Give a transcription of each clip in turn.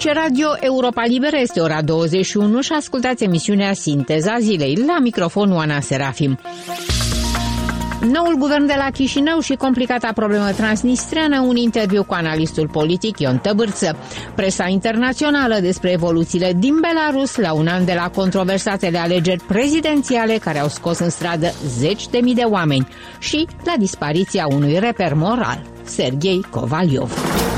Aici Radio Europa Liberă, este ora 21 și ascultați emisiunea Sinteza Zilei. La microfon Oana Serafim. Noul guvern de la Chișinău și complicata problemă transnistreană, un interviu cu analistul politic Ion Tăbârță. Presa internațională despre evoluțiile din Belarus la un an de la controversatele alegeri prezidențiale care au scos în stradă zeci de mii de oameni și la dispariția unui reper moral, Serghei Kovaliov.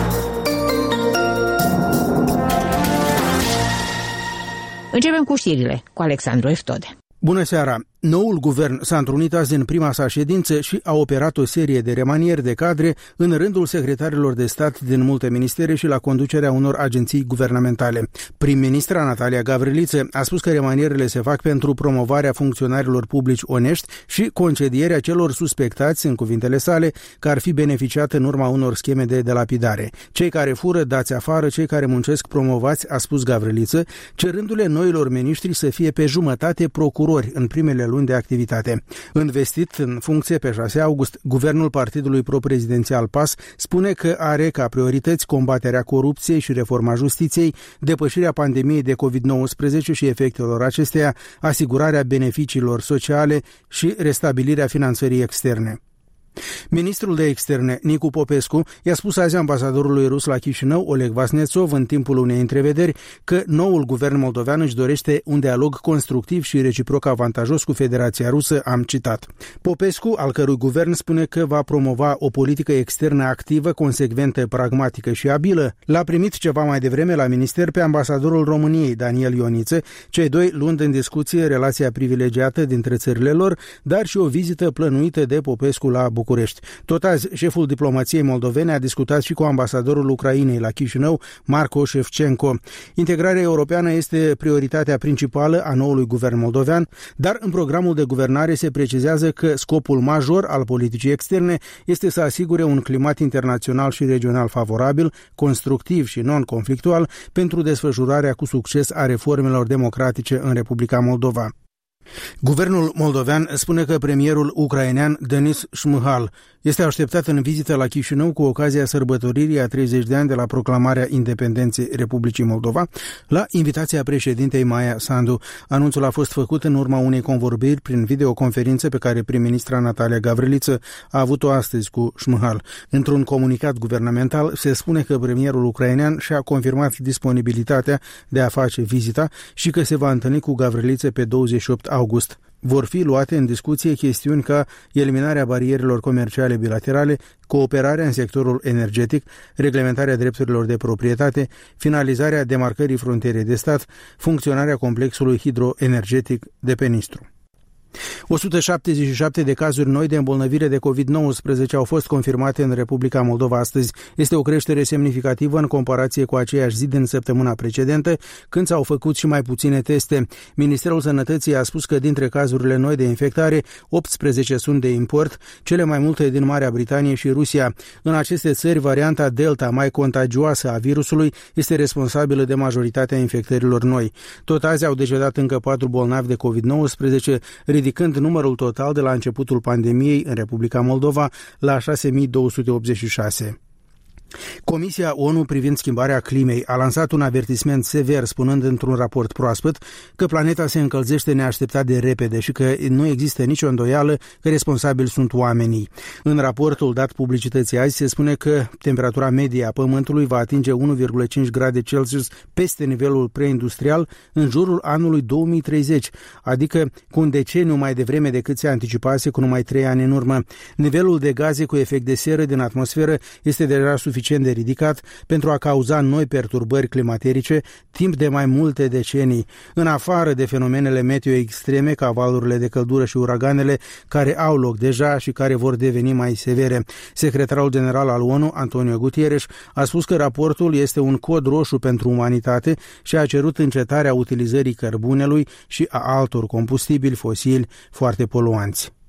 Începem cu știrile cu Alexandru Eftode. Bună seara! Noul guvern s-a întrunit azi în prima sa ședință și a operat o serie de remanieri de cadre în rândul secretarilor de stat din multe ministere și la conducerea unor agenții guvernamentale. Prim-ministra Natalia Gavriliță a spus că remanierele se fac pentru promovarea funcționarilor publici onești și concedierea celor suspectați, în cuvintele sale, că ar fi beneficiat în urma unor scheme de delapidare. Cei care fură dați afară, cei care muncesc promovați, a spus Gavriliță, cerându-le noilor miniștri să fie pe jumătate procurori în primele luni de activitate. Învestit în funcție pe 6 august, guvernul partidului pro-prezidențial PAS spune că are ca priorități combaterea corupției și reforma justiției, depășirea pandemiei de COVID-19 și efectelor acesteia, asigurarea beneficiilor sociale și restabilirea finanțării externe. Ministrul de Externe, Nicu Popescu, i-a spus azi ambasadorului rus la Chișinău, Oleg Vasnetsov, în timpul unei întrevederi, că noul guvern moldovean își dorește un dialog constructiv și reciproc avantajos cu Federația Rusă, am citat. Popescu, al cărui guvern spune că va promova o politică externă activă, consecventă, pragmatică și abilă, l-a primit ceva mai devreme la minister pe ambasadorul României, Daniel Ioniță, cei doi luând în discuție relația privilegiată dintre țările lor, dar și o vizită plănuită de Popescu la București. Tot azi, șeful diplomației moldovene a discutat și cu ambasadorul Ucrainei la Chișinău, Marco Șefcenco. Integrarea europeană este prioritatea principală a noului guvern moldovean, dar în programul de guvernare se precizează că scopul major al politicii externe este să asigure un climat internațional și regional favorabil, constructiv și non-conflictual pentru desfășurarea cu succes a reformelor democratice în Republica Moldova. Guvernul moldovean spune că premierul ucrainean Denis Shmyhal este așteptat în vizită la Chișinău cu ocazia sărbătoririi a 30 de ani de la proclamarea independenței Republicii Moldova, la invitația președintei Maia Sandu. Anunțul a fost făcut în urma unei convorbiri prin videoconferință pe care prim-ministra Natalia Gavriliță a avut-o astăzi cu Shmyhal. Într-un comunicat guvernamental se spune că premierul ucrainean și-a confirmat disponibilitatea de a face vizita și că se va întâlni cu Gavriliță pe 28 august. Vor fi luate în discuție chestiuni ca eliminarea barierelor comerciale bilaterale, cooperarea în sectorul energetic, reglementarea drepturilor de proprietate, finalizarea demarcării frontierei de stat, funcționarea complexului hidroenergetic de pe Nistru. 177 de cazuri noi de îmbolnăvire de COVID-19 au fost confirmate în Republica Moldova astăzi. Este o creștere semnificativă în comparație cu aceeași zi din săptămâna precedentă, când s-au făcut și mai puține teste. Ministerul Sănătății a spus că dintre cazurile noi de infectare, 18 sunt de import, cele mai multe din Marea Britanie și Rusia. În aceste țări, varianta Delta, mai contagioasă a virusului, este responsabilă de majoritatea infectărilor noi. Tot azi au decedat încă 4 bolnavi de COVID-19, ridicând numărul total de la începutul pandemiei în Republica Moldova la 6.286. Comisia ONU privind schimbarea climei a lansat un avertisment sever, spunând într-un raport proaspăt că planeta se încălzește neașteptat de repede și că nu există nicio îndoială că responsabili sunt oamenii. În raportul dat publicității azi se spune că temperatura medie a Pământului va atinge 1,5 grade Celsius peste nivelul preindustrial în jurul anului 2030, adică cu un deceniu mai devreme decât se anticipase cu numai 3 ani în urmă. Nivelul de gaze cu efect de seră din atmosferă este deja suficient de ridicat pentru a cauza noi perturbări climaterice timp de mai multe decenii, în afară de fenomenele meteo extreme ca valurile de căldură și uraganele care au loc deja și care vor deveni mai severe. Secretarul general al ONU, Antonio Guterres, a spus că raportul este un cod roșu pentru umanitate și a cerut încetarea utilizării cărbunelui și a altor combustibili fosili foarte poluanți.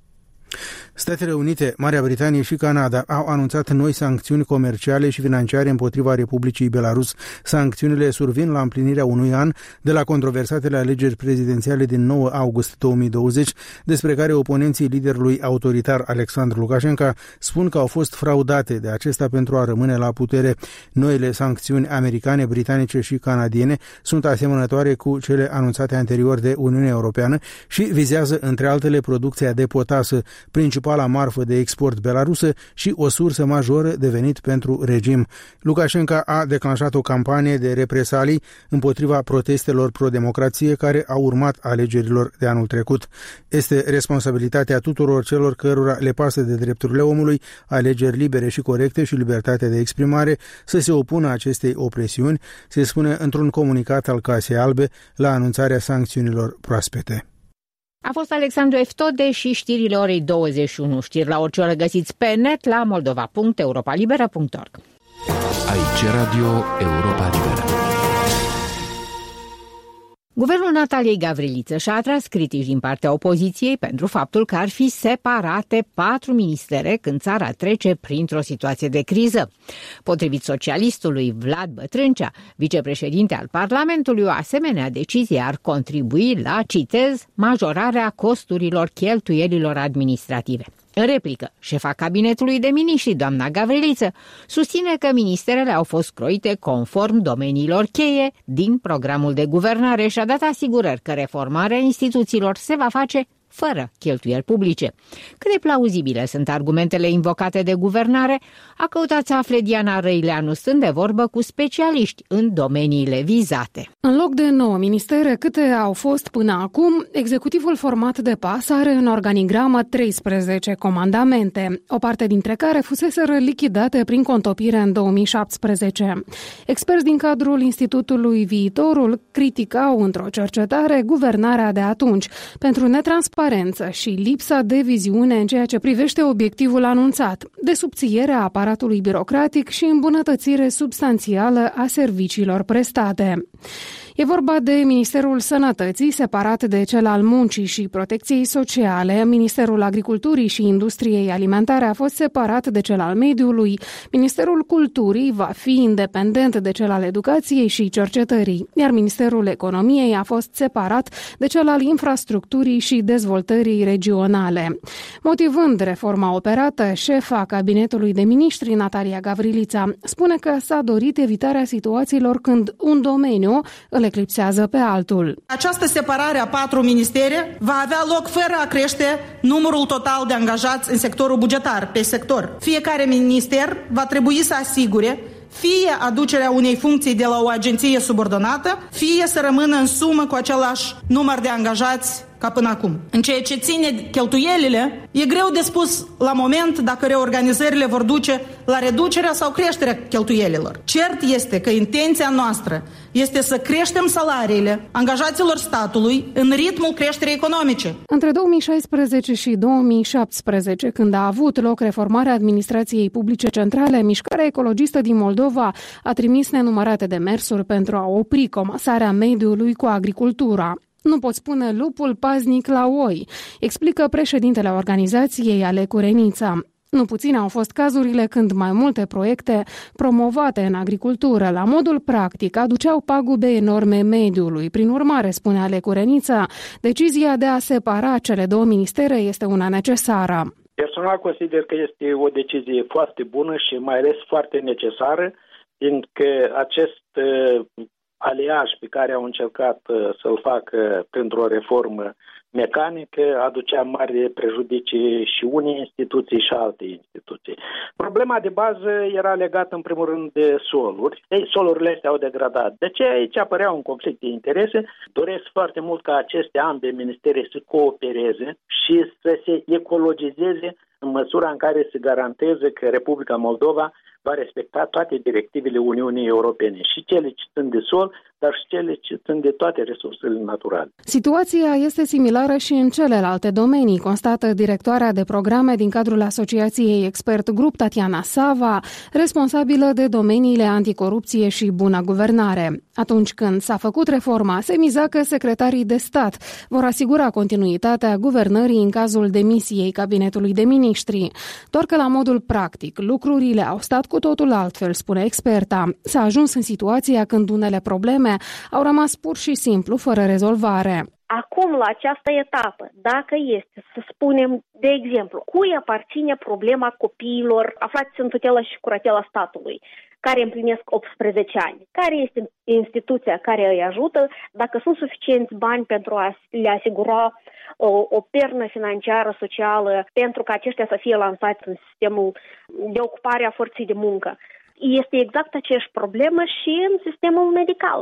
Statele Unite, Marea Britanie și Canada au anunțat noi sancțiuni comerciale și financiare împotriva Republicii Belarus. Sancțiunile survin la împlinirea unui an de la controversatele alegeri prezidențiale din 9 august 2020, despre care oponenții liderului autoritar Alexandru Lukashenko spun că au fost fraudate de acesta pentru a rămâne la putere. Noile sancțiuni americane, britanice și canadiene sunt asemănătoare cu cele anunțate anterior de Uniunea Europeană și vizează, între altele, producția de potas, principala marfă de export belarusă și o sursă majoră de venit pentru regim. Lukashenko a declanșat o campanie de represalii împotriva protestelor pro-democrație care au urmat alegerilor de anul trecut. Este responsabilitatea tuturor celor cărora le pasă de drepturile omului, alegeri libere și corecte și libertatea de exprimare să se opună acestei opresiuni, se spune într-un comunicat al Casei Albe la anunțarea sancțiunilor proaspete. A fost Alexandru Eftode și știrile orei 21. Știri la orice oră găsiți pe net la moldova.europalibera.org. Aici Radio Europa Liberă. Guvernul Nataliei Gavriliță și-a atras critici din partea opoziției pentru faptul că ar fi separate 4 ministere când țara trece printr-o situație de criză. Potrivit socialistului Vlad Bătrâncea, vicepreședinte al Parlamentului, o asemenea decizie ar contribui la, citez, majorarea costurilor cheltuielilor administrative. În replică, șefa cabinetului de miniștri, doamna Gavriliță, susține că ministerele au fost croite conform domeniilor cheie din programul de guvernare și a dat asigurări că reformarea instituțiilor se va face fără cheltuieli publice. Cât de plauzibile sunt argumentele invocate de guvernare, a căutat să afle Diana Răileanu, stând de vorbă cu specialiști în domeniile vizate. În loc de 9 ministere, câte au fost până acum, executivul format de PAS are în organigramă 13 comandamente, o parte dintre care fuseseră lichidate prin contopire în 2017. Experți din cadrul Institutului Viitorul criticau într-o cercetare guvernarea de atunci pentru netransparență și lipsa de viziune în ceea ce privește obiectivul anunțat, de subțiere a aparatului birocratic și îmbunătățire substanțială a serviciilor prestate. E vorba de Ministerul Sănătății, separat de cel al Muncii și Protecției Sociale. Ministerul Agriculturii și Industriei Alimentare a fost separat de cel al Mediului. Ministerul Culturii va fi independent de cel al Educației și Cercetării, iar Ministerul Economiei a fost separat de cel al Infrastructurii și Dezvoltării Regionale. Motivând reforma operată, șefa cabinetului de miniștri, Natalia Gavrilița, spune că s-a dorit evitarea situațiilor când un domeniu îl eclipsează pe altul. Această separare a 4 ministere va avea loc fără a crește numărul total de angajați în sectorul bugetar, pe sector. Fiecare minister va trebui să asigure fie aducerea unei funcții de la o agenție subordonată, fie să rămână în sumă cu același număr de angajați ca până acum. În ceea ce ține cheltuielile, e greu de spus la moment dacă reorganizările vor duce la reducerea sau creșterea cheltuielilor. Cert este că intenția noastră este să creștem salariile angajaților statului în ritmul creșterii economice. Între 2016 și 2017, când a avut loc reformarea administrației publice centrale, Mișcarea Ecologistă din Moldova a trimis nenumărate demersuri pentru a opri comasarea mediului cu agricultura. Nu poți pune lupul paznic la oi, explică președintele organizației Alecu Renița. Nu puține au fost cazurile când mai multe proiecte promovate în agricultură, la modul practic, aduceau pagube enorme mediului. Prin urmare, spune Alecu Renița, decizia de a separa cele 2 ministere este una necesară. Personal consider că este o decizie foarte bună și mai ales foarte necesară, fiindcă acest aliaj pe care au încercat să-l facă printr-o reformă mecanică aducea mari prejudicii și unei instituții și alte instituții. Problema de bază era legată în primul rând de soluri. Solurile astea au degradat. De ce aici apărea un conflict de interese? Doresc foarte mult ca aceste ambe ministere să coopereze și să se ecologizeze în măsura în care se garanteze că Republica Moldova va respecta toate directivele Uniunii Europene, și cele ce țin de sol, dar și cele ce țin de toate resursele naturale. Situația este similară și în celelalte domenii, constată directoarea de programe din cadrul Asociației Expert Group Tatiana Sava, responsabilă de domeniile anticorupție și bună guvernare. Atunci când s-a făcut reforma, se miza că secretarii de stat vor asigura continuitatea guvernării în cazul demisiei cabinetului de miniștri. Doar că la modul practic, lucrurile au stat cu totul altfel, spune experta. S-a ajuns în situația când unele probleme au rămas pur și simplu fără rezolvare. Acum, la această etapă, dacă este, să spunem, de exemplu, cui aparține problema copiilor aflați în tutelă și curatela statului, care împlinesc 18 ani, care este instituția care îi ajută, dacă sunt suficienți bani pentru a le asigura o pernă financiară, socială, pentru ca aceștia să fie lansați în sistemul de ocupare a forței de muncă. Este exact aceeași problemă și în sistemul medical.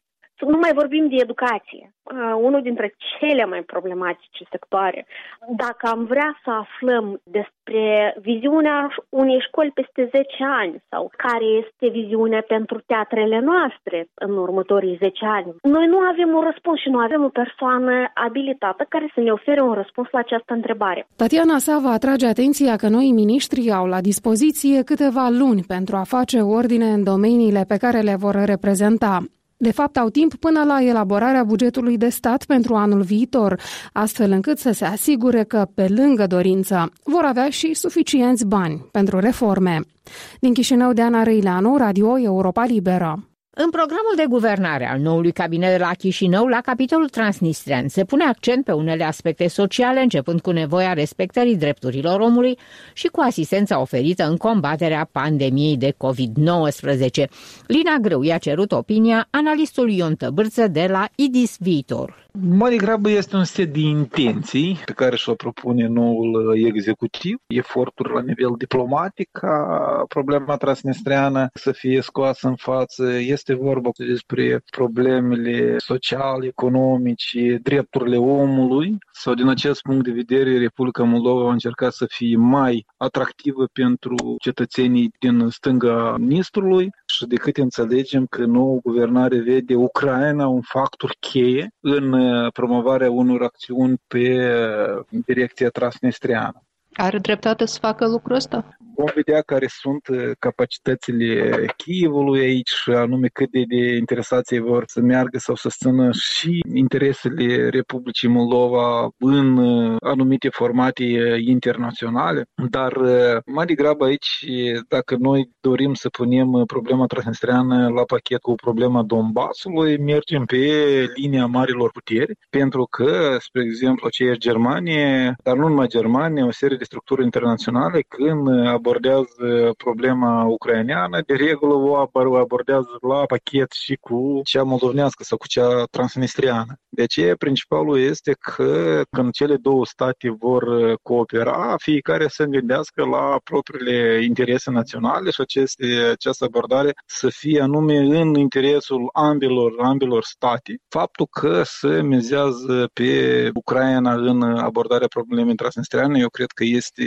Nu mai vorbim de educație, unul dintre cele mai problematice sectoare. Dacă am vrea să aflăm despre viziunea unei școli peste 10 ani sau care este viziunea pentru teatrele noastre în următorii 10 ani, noi nu avem un răspuns și nu avem o persoană abilitată care să ne ofere un răspuns la această întrebare. Tatiana Sava atrage atenția că noi miniștri au la dispoziție câteva luni pentru a face ordine în domeniile pe care le vor reprezenta. De fapt, au timp până la elaborarea bugetului de stat pentru anul viitor, astfel încât să se asigure că, pe lângă dorință, vor avea și suficienți bani pentru reforme. Din Chișinău, Diana Răileanu, Radio Europa Liberă. În programul de guvernare al noului cabinet de la Chișinău, la capitolul transnistrean, se pune accent pe unele aspecte sociale, începând cu nevoia respectării drepturilor omului și cu asistența oferită în combaterea pandemiei de COVID-19. Lina Grâu i-a cerut opinia analistului Ion Tăbârță de la IDIS Viitor. Mai degrabă este un set de intenții pe care și-o propune noul executiv, eforturi la nivel diplomatic ca problema transnistreană să fie scoasă în față. Este vorba despre problemele sociale, economice, drepturile omului, sau din acest punct de vedere Republica Moldova a încercat să fie mai atractivă pentru cetățenii din stânga Nistrului și de câte înțelegem că noua guvernare vede Ucraina un factor cheie în promovarea unor acțiuni pe direcția transnistreană. Are dreptate să facă lucrul ăsta? Vom vedea care sunt capacitățile Kievului aici și anume cât de interesați vor să meargă sau să țină și interesele Republicii Moldova în anumite formate internaționale. Dar mai degrabă aici, dacă noi dorim să punem problema transnistreană la pachet cu problema Donbasului, mergem pe linia marilor puteri, pentru că, spre exemplu, aceeași Germania, dar nu numai Germania, o serie de structuri internaționale, când abordează problema ucraineană, de regulă o abordează la pachet și cu cea moldovenească sau cu cea transnistriană. De aceea, principalul este că când cele două state vor coopera, fiecare să gândească la propriile interese naționale și această abordare să fie anume în interesul ambilor state. Faptul că se mizează pe Ucraina în abordarea problemei transnistriane, eu cred că este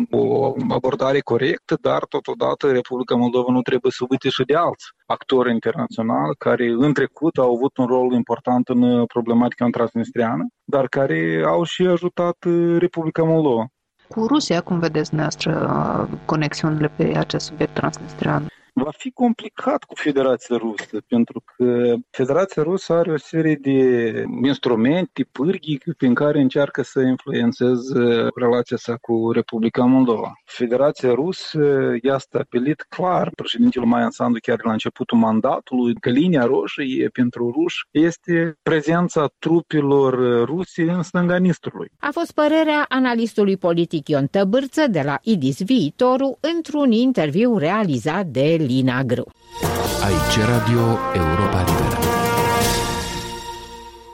o abordare corectă, dar totodată Republica Moldova nu trebuie să uite și de alți actori internaționali care în trecut au avut un rol important în problematica transnistriană, dar care au și ajutat Republica Moldova. Cu Rusia, cum vedeți dumneavoastră conexiunile pe acest subiect transnistrian? Va fi complicat cu Federația Rusă, pentru că Federația Rusă are o serie de instrumente, pârghii, prin care încearcă să influențeze relația sa cu Republica Moldova. Federația Rusă i-a stabilit clar președintele Maian Sandu chiar de la începutul mandatului că linia roșie pentru ruși este prezența trupelor ruse în stânga Nistrului. A fost părerea analistului politic Ion Tăbârță de la IDIS Viitorul într-un interviu realizat de Lina Grâu. Aici Radio Europa Liberă.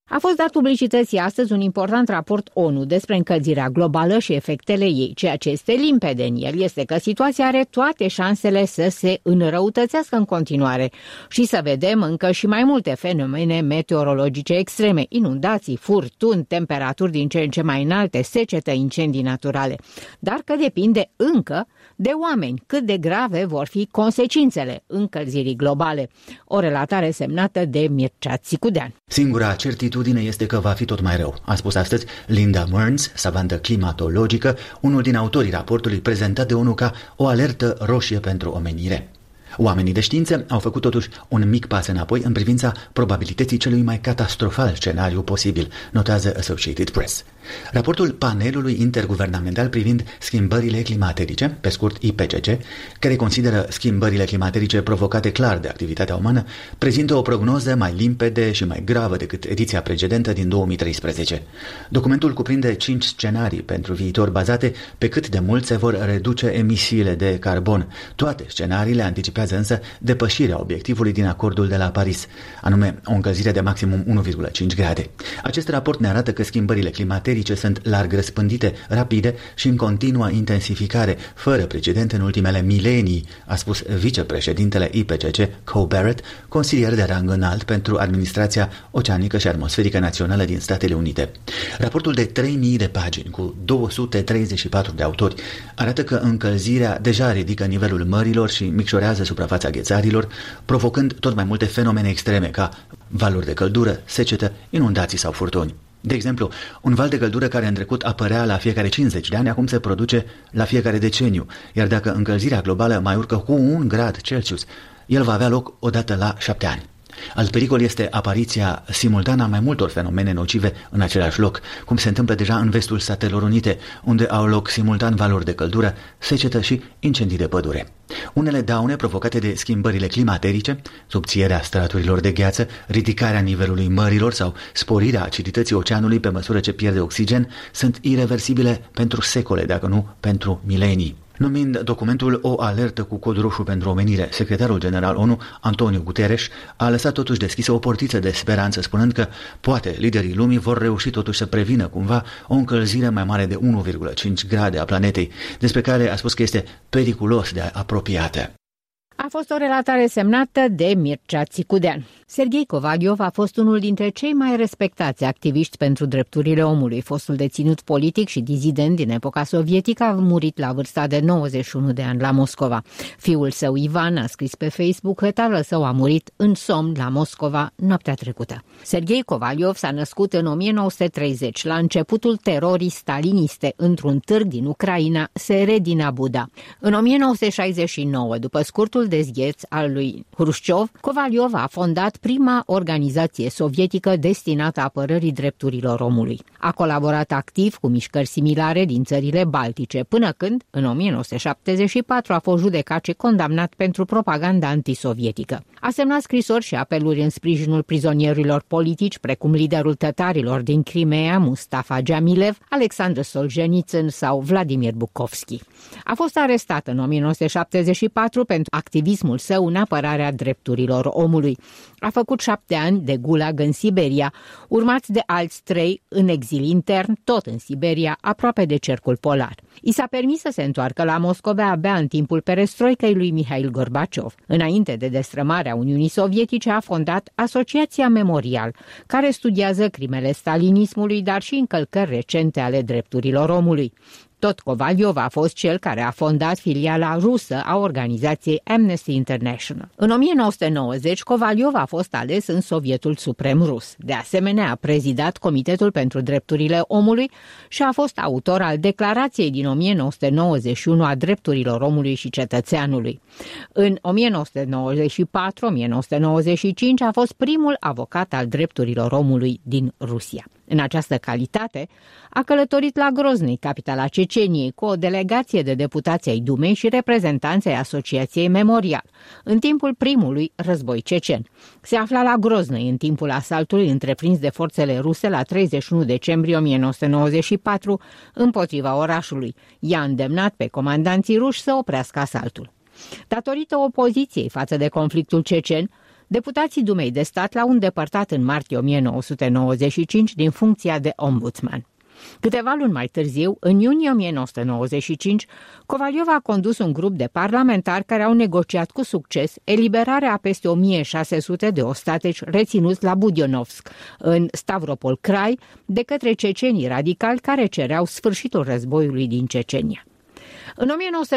A fost dat publicității astăzi un important raport ONU despre încălzirea globală și efectele ei. Ceea ce este limpede în el este că situația are toate șansele să se înrăutățească în continuare și să vedem încă și mai multe fenomene meteorologice extreme, inundații, furtuni, temperaturi din ce în ce mai înalte, secetă, incendii naturale. Dar că depinde încă de oameni cât de grave vor fi consecințele încălzirii globale. O relatare semnată de Mircea Țicudean. Singura certitudine este că va fi tot mai rău, a spus astăzi Linda Mearns, savantă climatologică, unul din autorii raportului prezentat de ONU ca o alertă roșie pentru omenire. Oamenii de știință au făcut totuși un mic pas înapoi în privința probabilității celui mai catastrofal scenariu posibil, notează Associated Press. Raportul panelului interguvernamental privind schimbările climaterice, pe scurt IPCC, care consideră schimbările climaterice provocate clar de activitatea umană, prezintă o prognoză mai limpede și mai gravă decât ediția precedentă din 2013. Documentul cuprinde 5 scenarii pentru viitor bazate pe cât de mult se vor reduce emisiile de carbon. Toate scenariile anticipează însă depășirea obiectivului din acordul de la Paris, anume o încălzire de maximum 1,5 grade. Acest raport ne arată că schimbările climaterice sunt larg răspândite, rapide și în continuă intensificare, fără precedent în ultimele milenii, a spus vicepreședintele IPCC, Coe Barrett, consilier de rang înalt pentru Administrația Oceanică și Atmosferică Națională din Statele Unite. Raportul de 3000 de pagini, cu 234 de autori, arată că încălzirea deja ridică nivelul mărilor și micșorează suprafața ghețarilor, provocând tot mai multe fenomene extreme, ca valuri de căldură, secetă, inundații sau furtuni. De exemplu, un val de căldură care în trecut apărea la fiecare 50 de ani, acum se produce la fiecare deceniu, iar dacă încălzirea globală mai urcă cu 1 grad Celsius, el va avea loc odată la 7 ani. Alt pericol este apariția simultană a mai multor fenomene nocive în același loc, cum se întâmplă deja în vestul Statelor Unite, unde au loc simultan valori de căldură, secetă și incendii de pădure. Unele daune provocate de schimbările climaterice, subțierea straturilor de gheață, ridicarea nivelului mărilor sau sporirea acidității oceanului pe măsură ce pierde oxigen, sunt ireversibile pentru secole, dacă nu pentru milenii. Numind documentul o alertă cu cod roșu pentru omenire, secretarul general ONU, Antonio Guterres, a lăsat totuși deschisă o portiță de speranță, spunând că poate liderii lumii vor reuși totuși să prevină cumva o încălzire mai mare de 1,5 grade a planetei, despre care a spus că este periculos de apropiată. A fost o relatare semnată de Mircea Țicudean. Serghei Kovaliov a fost unul dintre cei mai respectați activiști pentru drepturile omului. Fostul deținut politic și dizident din epoca sovietică a murit la vârsta de 91 de ani la Moscova. Fiul său Ivan a scris pe Facebook că tatăl său a murit în somn la Moscova noaptea trecută. Serghei Kovaliov s-a născut în 1930, la începutul terorii staliniste, într-un târg din Ucraina, Seredina Buda. În 1969, după scurtul dezgheț al lui Hrușciov, Kovaliov a fondat prima organizație sovietică destinată apărării drepturilor omului. A colaborat activ cu mișcări similare din țările baltice, până când, în 1974, a fost judecat și condamnat pentru propaganda antisovietică. A semnat scrisori și apeluri în sprijinul prizonierilor politici, precum liderul tătarilor din Crimea, Mustafa Djamilev, Alexandru Solzhenitsyn sau Vladimir Bukovski. A fost arestat în 1974 pentru activismul său în apărarea drepturilor omului. A făcut 7 ani de gulag în Siberia, urmați de alți 3 în exil intern, tot în Siberia, aproape de cercul polar. I s-a permis să se întoarcă la Moscova abia în timpul perestroicăi lui Mihail Gorbaciov. Înainte de destrămarea Uniunii Sovietice a fondat Asociația Memorial, care studiază crimele stalinismului, dar și încălcări recente ale drepturilor omului. Tot Kovaliov a fost cel care a fondat filiala rusă a organizației Amnesty International. În 1990, Kovaliov a fost ales în Sovietul Suprem Rus. De asemenea, a prezidat Comitetul pentru Drepturile Omului și a fost autor al Declarației din 1991 a drepturilor omului și cetățeanului. În 1994-1995 a fost primul avocat al drepturilor omului din Rusia. În această calitate, a călătorit la Grozny, capitala Ceceniei, cu o delegație de deputați ai Dumei și reprezentanți ai Asociației Memorial, în timpul primului război cecen. Se afla la Grozny în timpul asaltului întreprins de forțele ruse la 31 decembrie 1994 împotriva orașului. I-a îndemnat pe comandanții ruși să oprească asaltul. Datorită opoziției față de conflictul cecen, Deputații Dumei de Stat l-au îndepărtat în martie 1995 din funcția de ombudsman. Câteva luni mai târziu, în iunie 1995, Kovaliov a condus un grup de parlamentari care au negociat cu succes eliberarea a peste 1600 de ostateci reținuți la Budionovsk, în Stavropol Krai, de către cecenii radicali care cereau sfârșitul războiului din Cecenia. În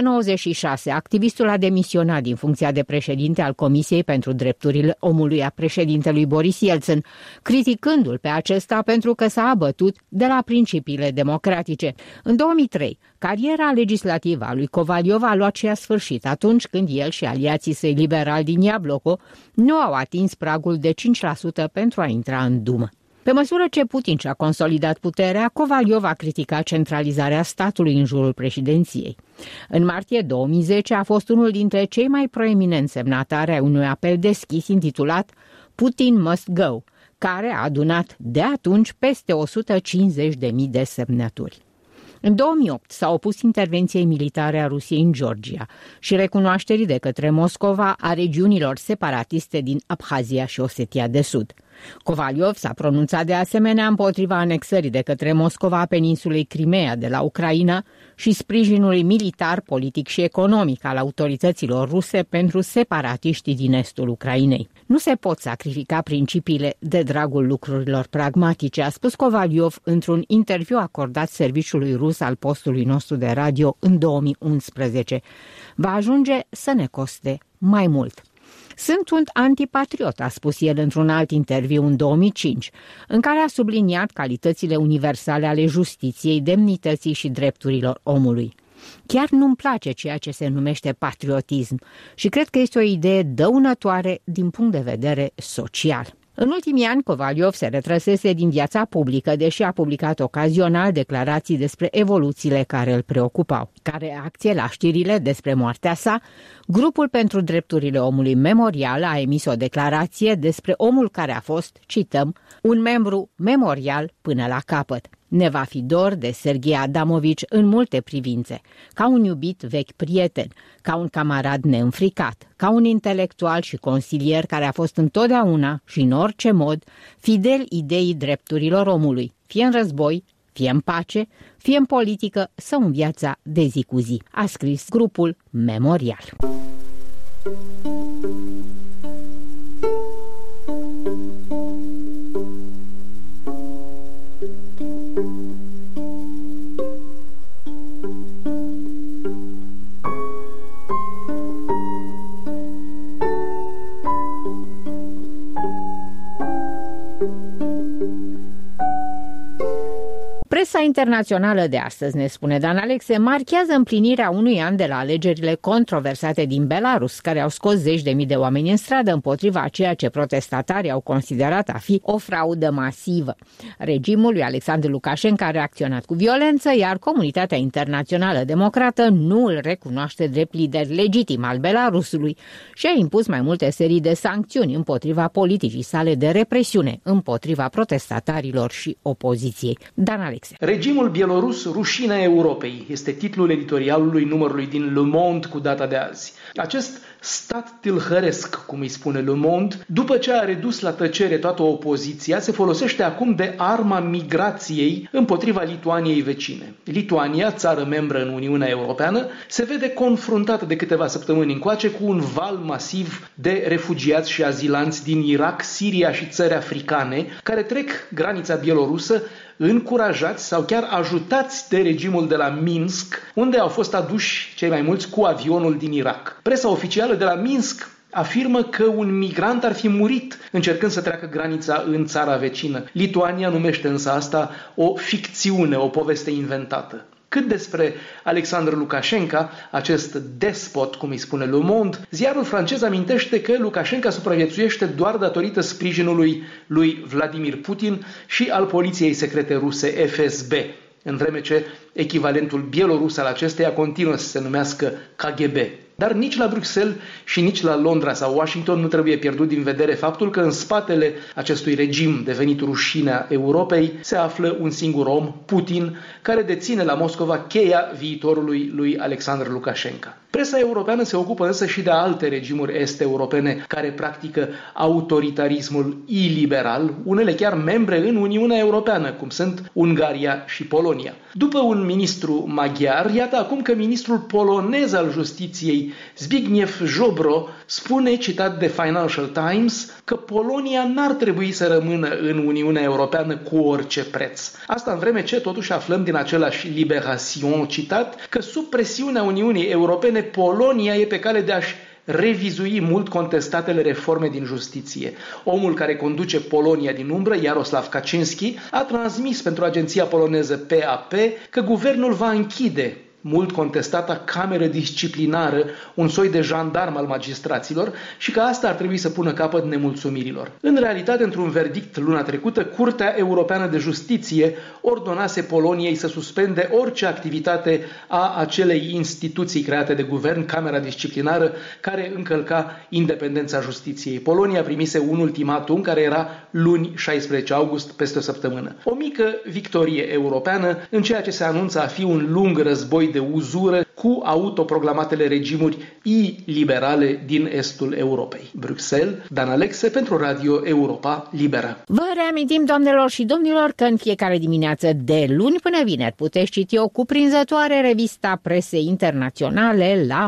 1996, activistul a demisionat din funcția de președinte al Comisiei pentru Drepturile Omului a președintelui Boris Yeltsin, criticându-l pe acesta pentru că s-a abătut de la principiile democratice. În 2003, cariera legislativă a lui Kovaliov a luat și a sfârșit atunci când el și aliații săi liberali din Iabloko nu au atins pragul de 5% pentru a intra în Dumă. Pe măsură ce Putin și-a consolidat puterea, Kovaliov a criticat centralizarea statului în jurul președinției. În martie 2010 a fost unul dintre cei mai proeminenți semnatari ai unui apel deschis intitulat Putin Must Go, care a adunat de atunci peste 150.000 de semnături. În 2008 s-a opus intervenției militare a Rusiei în Georgia și recunoașterii de către Moscova a regiunilor separatiste din Abhazia și Osetia de Sud. Kovaliov s-a pronunțat de asemenea împotriva anexării de către Moscova a peninsulei Crimea de la Ucraina și sprijinului militar, politic și economic al autorităților ruse pentru separatiștii din estul Ucrainei. Nu se pot sacrifica principiile de dragul lucrurilor pragmatice, a spus Kovaliov într-un interviu acordat serviciului rus al postului nostru de radio în 2011. Va ajunge să ne coste mai mult. Sunt un antipatriot, a spus el într-un alt interviu în 2005, în care a subliniat calitățile universale ale justiției, demnității și drepturilor omului. Chiar nu-mi place ceea ce se numește patriotism și cred că este o idee dăunătoare din punct de vedere social. În ultimii ani, Kovaliov se retrăsese din viața publică, deși a publicat ocazional declarații despre evoluțiile care îl preocupau. Ca reacție la știrile despre moartea sa, Grupul pentru Drepturile Omului Memorial a emis o declarație despre omul care a fost, cităm, un membru memorial până la capăt. Ne va fi dor de Serghei Adamovici în multe privințe, ca un iubit vechi prieten, ca un camarad neînfricat, ca un intelectual și consilier care a fost întotdeauna și în orice mod fidel ideii drepturilor omului, fie în război, fie în pace, fie în politică sau în viața de zi cu zi, a scris grupul Memorial. Presa internațională de astăzi, ne spune Dan Alexe, marchează împlinirea unui an de la alegerile controversate din Belarus, care au scos zeci de mii de oameni în stradă împotriva a ceea ce protestatarii au considerat a fi o fraudă masivă. Regimul lui Alexandru Lukashenko a reacționat cu violență, iar comunitatea internațională democrată nu îl recunoaște drept lider legitim al Belarusului și a impus mai multe serii de sancțiuni împotriva politicii sale de represiune, împotriva protestatarilor și opoziției. Dan Alexe. Regimul bielorus, rușinea Europei, este titlul editorialului numărului din Le Monde cu data de azi. Acest stat tâlhăresc, cum îi spune Le Monde, după ce a redus la tăcere toată opoziția, se folosește acum de arma migrației împotriva Lituaniei vecine. Lituania, țară membră în Uniunea Europeană, se vede confruntată de câteva săptămâni încoace cu un val masiv de refugiați și azilanți din Irak, Siria și țări africane, care trec granița bielorusă încurajați sau chiar ajutați de regimul de la Minsk, unde au fost aduși cei mai mulți cu avionul din Irak. Presa oficială de la Minsk afirmă că un migrant ar fi murit încercând să treacă granița în țara vecină. Lituania numește însă asta o ficțiune, o poveste inventată. Cât despre Alexandru Lukashenko, acest despot, cum îi spune Le Monde, ziarul francez amintește că Lukashenko supraviețuiește doar datorită sprijinului lui Vladimir Putin și al poliției secrete ruse FSB, în vreme ce echivalentul bielorus al acesteia continuă să se numească KGB. Dar nici la Bruxelles și nici la Londra sau Washington nu trebuie pierdut din vedere faptul că în spatele acestui regim devenit rușinea Europei se află un singur om, Putin, care deține la Moscova cheia viitorului lui Alexandru Lukashenko. Presa europeană se ocupă însă și de alte regimuri est-europene care practică autoritarismul iliberal, unele chiar membre în Uniunea Europeană, cum sunt Ungaria și Polonia. După un ministru maghiar, iată acum că ministrul polonez al justiției, Zbigniew Ziobro, spune, citat de Financial Times, că Polonia n-ar trebui să rămână în Uniunea Europeană cu orice preț. Asta în vreme ce totuși aflăm din același Libération citat că sub presiunea Uniunii Europene Polonia e pe cale de a-și revizui mult contestatele reforme din justiție. Omul care conduce Polonia din umbră, Jarosław Kaczyński, a transmis pentru agenția poloneză PAP că guvernul va închide mult contestata cameră disciplinară, un soi de jandarm al magistraților, și că asta ar trebui să pună capăt nemulțumirilor. În realitate, într-un verdict luna trecută, Curtea Europeană de Justiție ordonase Poloniei să suspende orice activitate a acelei instituții create de guvern, Camera Disciplinară, care încălca independența justiției. Polonia primise un ultimatum care era luni 16 august, peste o săptămână. O mică victorie europeană în ceea ce se anunță a fi un lung război de uzură cu autoproclamatele regimuri iliberale din estul Europei. Bruxelles, Dan Alexe pentru Radio Europa Liberă. Vă reamintim, doamnelor și domnilor, că în fiecare dimineață de luni până vineri puteți citi o cuprinzătoare revista presei internaționale la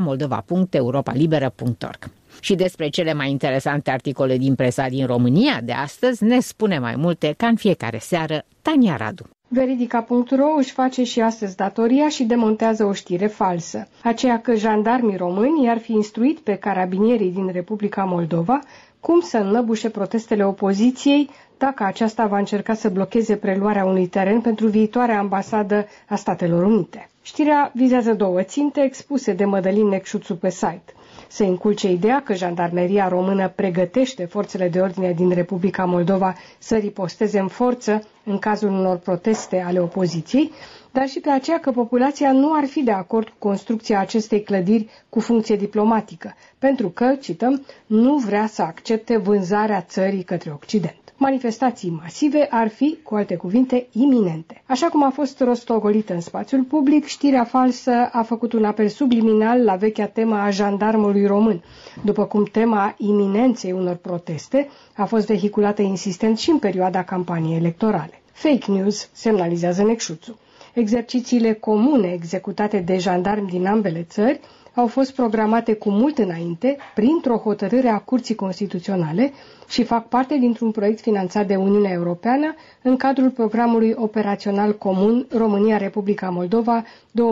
moldova.europalibera.org. Și despre cele mai interesante articole din presa din România de astăzi ne spune mai multe ca în fiecare seară Tania Radu. Veridica.ro își face și astăzi datoria și demontează o știre falsă, aceea că jandarmii români i-ar fi instruit pe carabinierii din Republica Moldova cum să înnăbușe protestele opoziției dacă aceasta va încerca să blocheze preluarea unui teren pentru viitoarea ambasadă a Statelor Unite. Știrea vizează două ținte expuse de Mădălin Necșuțu pe site. Se inculce ideea că jandarmeria română pregătește forțele de ordine din Republica Moldova să riposteze în forță în cazul unor proteste ale opoziției, dar și pe aceea că populația nu ar fi de acord cu construcția acestei clădiri cu funcție diplomatică, pentru că, cităm, nu vrea să accepte vânzarea țării către Occident. Manifestații masive ar fi, cu alte cuvinte, iminente. Așa cum a fost rostogolită în spațiul public, știrea falsă a făcut un apel subliminal la vechea temă a jandarmului român, după cum tema iminenței unor proteste a fost vehiculată insistent și în perioada campaniei electorale. Fake news, semnalizează Necșuțu. Exercițiile comune executate de jandarmi din ambele țări au fost programate cu mult înainte, printr-o hotărâre a Curții Constituționale și fac parte dintr-un proiect finanțat de Uniunea Europeană în cadrul programului operațional comun România-Republica Moldova 2014-2020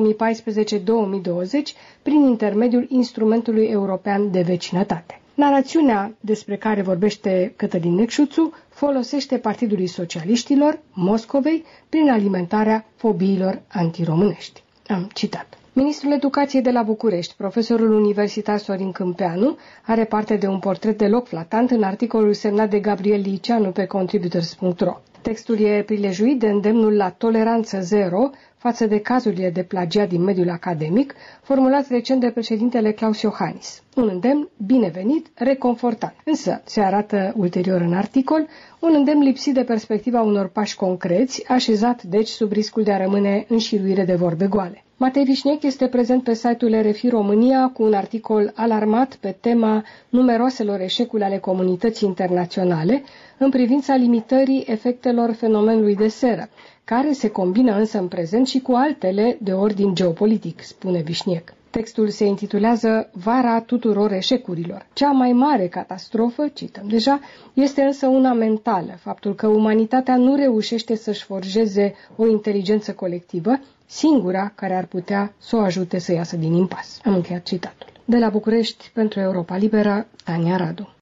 prin intermediul instrumentului european de vecinătate. Narațiunea despre care vorbește Cătălin Necșuțu folosește Partidului Socialiștilor, Moscovei, prin alimentarea fobiilor antiromânești. Am citat. Ministrul Educației de la București, profesorul universitar Sorin Câmpeanu, are parte de un portret deloc flatant în articolul semnat de Gabriel Liceanu pe contributors.ro. Textul e prilejuit de îndemnul la toleranță zero față de cazurile de plagiat din mediul academic, formulat recent de președintele Claus Iohannis. Un îndemn binevenit, reconfortant. Însă, se arată ulterior în articol, un îndemn lipsit de perspectiva unor pași concreți, așezat deci sub riscul de a rămâne în șiruire de vorbe goale. Matei Vișnec este prezent pe site-ul RFI România cu un articol alarmat pe tema numeroaselor eșecuri ale comunității internaționale în privința limitării efectelor fenomenului de seră, care se combină însă în prezent și cu altele de ordin geopolitic, spune Vișnec. Textul se intitulează Vara tuturor eșecurilor. Cea mai mare catastrofă, cităm deja, este însă una mentală, faptul că umanitatea nu reușește să-și forjeze o inteligență colectivă, singura care ar putea să o ajute să iasă din impas. Am încheiat citatul. De la București, pentru Europa Liberă, Tania Radu.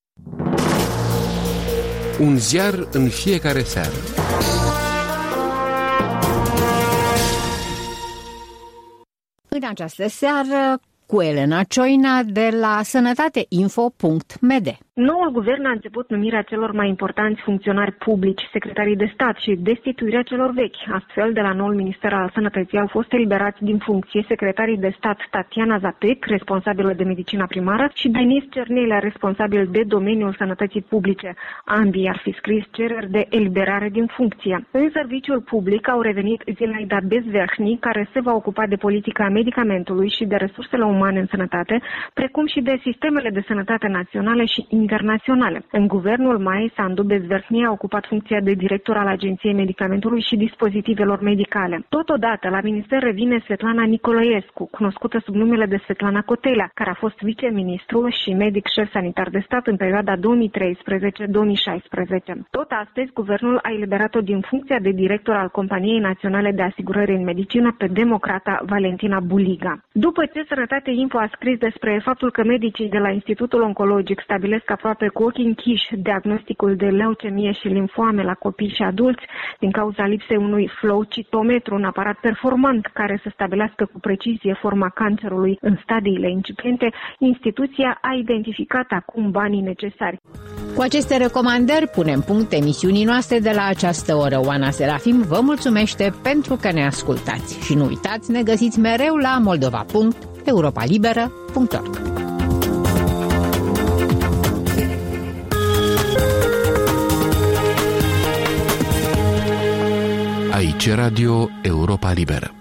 Un ziar în fiecare seară. În această seară, cu Elena Cioina de la sănătateinfo.md. Noul guvern a început numirea celor mai importanți funcționari publici, secretarii de stat și destituirea celor vechi. Astfel, de la noul Minister al Sănătății au fost eliberați din funcție secretarii de stat Tatiana Zapec, responsabilă de medicina primară, și Denis Cernelea, responsabil de domeniul sănătății publice. Ambii ar fi scris cereri de eliberare din funcție. În serviciul public au revenit Zinaida Bezverhni, care se va ocupa de politica medicamentului și de resursele umane în sănătate, precum și de sistemele de sănătate naționale și internaționale. În guvernul Maia Sandu, Bezverhni a ocupat funcția de director al Agenției Medicamentului și Dispozitivelor Medicale. Totodată, la minister revine Svetlana Nicolaescu, cunoscută sub numele de Svetlana Cotelea, care a fost viceministru și medic șef sanitar de stat în perioada 2013-2016. Tot astăzi, guvernul a eliberat-o din funcția de director al Companiei Naționale de Asigurări în Medicină pe democrata Valentina Buliga. După ce Sănătate Info a scris despre faptul că medicii de la Institutul Oncologic stabilesc aproape cu ochii închiși diagnosticul de leucemie și limfoame la copii și adulți din cauza lipsei unui flow citometru, un aparat performant care să stabilească cu precizie forma cancerului în stadiile incipiente, instituția a identificat acum banii necesari. Cu aceste recomandări punem punct emisiunii noastre de la această oră. Oana Serafim vă mulțumește pentru că ne ascultați și nu uitați, ne găsiți mereu la moldova.europalibera.org. Aici Radio Europa Liberă.